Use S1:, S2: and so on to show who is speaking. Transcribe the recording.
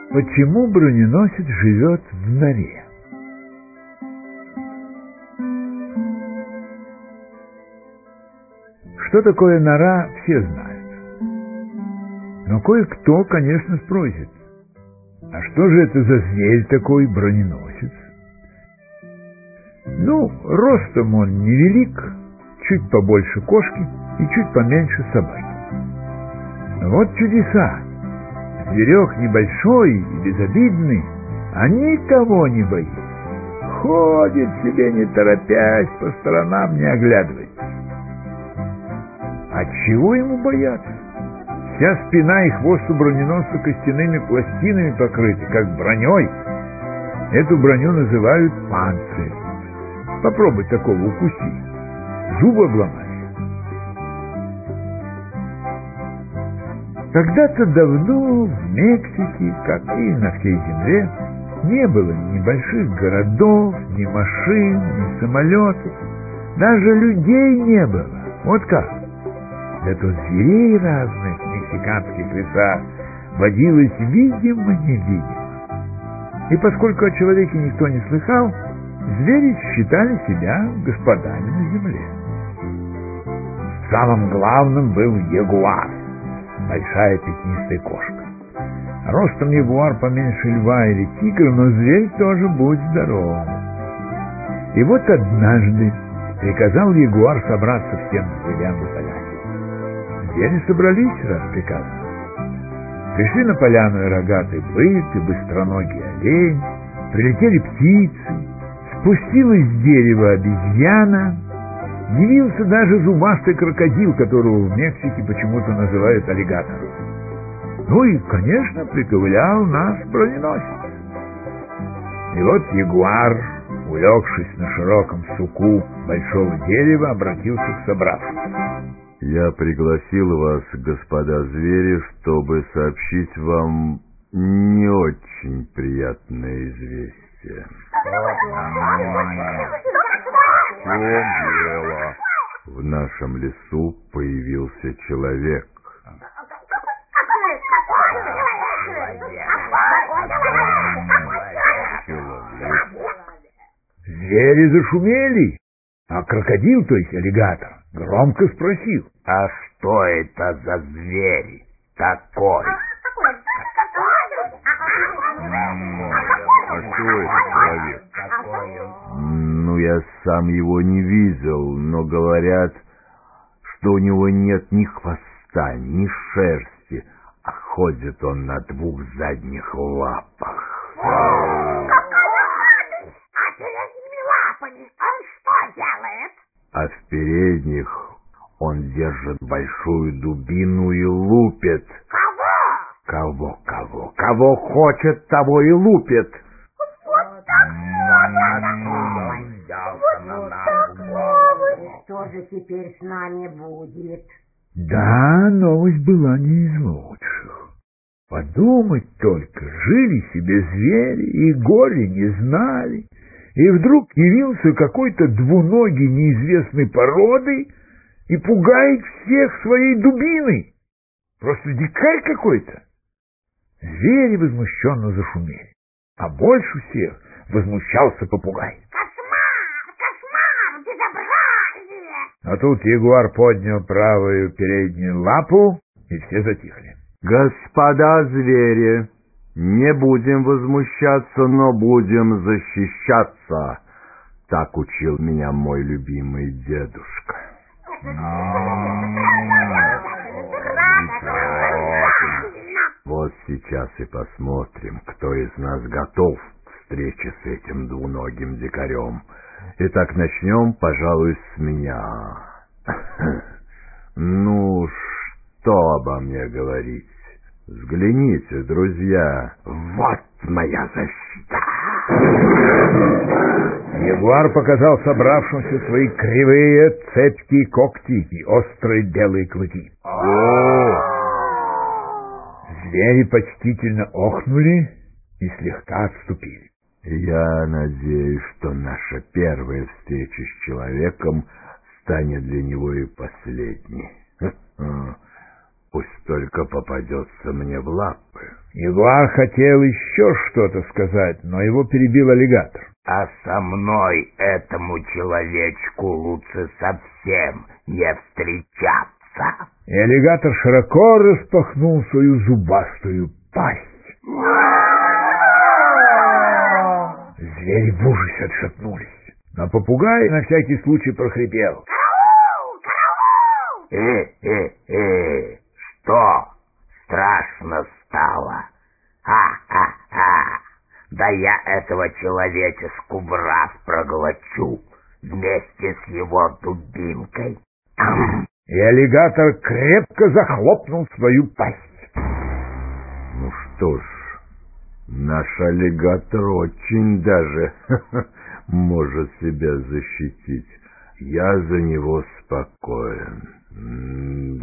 S1: Почему броненосец живет в норе? Что такое нора, все знают. Но кое-кто, конечно, спросит, а что же это за зверь такой, броненосец? Ну, ростом он невелик, чуть побольше кошки и чуть поменьше собаки. Но вот чудеса. Зверек небольшой и безобидный, а никого не боится. Ходит себе не торопясь, по сторонам не оглядывается. А чего ему бояться? Вся спина и хвост у броненосца костяными пластинами покрыты, как броней. Эту броню называют панцирь. Попробуй такого укусить. Зубы обломаешь. Когда-то давно в Мексике, как и на всей земле, не было ни больших городов, ни машин, ни самолетов. Даже людей не было. Вот как. Зато зверей разных в мексиканских лесах водилось видимо-невидимо. И поскольку о человеке никто не слыхал, звери считали себя господами на земле. Самым главным был ягуар, большая пятнистая кошка. Ростом ягуар поменьше льва или тигра, но зверь тоже будь здоров. И вот однажды приказал ягуар собраться всем зверям на поляне. Звери собрались, раз приказано. Пришли на поляну и рогатый бык, и быстроногий олень, прилетели птицы, спустилась с дерева обезьяна, явился даже зубастый крокодил, которого в Мексике почему-то называют аллигатором. Ну и, конечно, приковылял наш броненосец. И вот ягуар, улегшись на широком суку большого дерева, обратился к собравшимся.
S2: Я пригласил вас, господа звери, чтобы сообщить вам не очень приятное известие. В чем дело? В нашем лесу появился человек.
S1: Звери зашумели, а крокодил, то есть аллигатор, громко спросил:
S3: а что это за зверь такой?
S2: А кто это человек? Ну, я сам его не видел, но говорят, что у него нет ни хвоста, ни шерсти, а ходит он на двух задних лапах. А в передних он держит большую дубину и лупит.
S3: Кого?
S2: Кого хочет, того и лупит.
S4: Что же теперь с нами будет?
S1: Да, новость была не из лучших. Подумать только, жили себе звери и горя не знали. И вдруг явился какой-то двуногий неизвестной породы и пугает всех своей дубиной. Просто дикарь какой-то. Звери возмущенно зашумели, а больше всех возмущался попугай.
S4: Кошмар, безобразие!
S1: А тут ягуар поднял правую переднюю лапу, и все затихли.
S2: Господа звери, не будем возмущаться, но будем защищаться. Так учил меня мой любимый дедушка. Вот сейчас и посмотрим, кто из нас готов к встрече с этим двуногим дикарем. Итак, начнем, пожалуй, с меня. Ну, что обо мне говорить? Взгляните, друзья, вот моя защита.
S1: Ягуар показал собравшимся свои кривые, цепкие когти и острые белые клыки. Звери почтительно охнули и слегка отступили.
S2: Я надеюсь, что наша первая встреча с человеком станет для него и последней. Пусть только попадется мне в лапы.
S1: Ягуар хотел еще что-то сказать, но его перебил аллигатор.
S3: А со мной этому человечку лучше совсем не встречаться.
S1: И аллигатор широко распахнул свою зубастую пасть. Звери в ужасе отшатнулись, но попугай на всякий случай прохрипел:
S3: Что? Страшно стало? Ха-ха-ха! Да я этого человеческу в раз проглочу вместе с его дубинкой.
S1: И аллигатор крепко захлопнул свою пасть.
S2: Ну что ж, наш аллигатор очень даже может себя защитить. Я за него спокоен.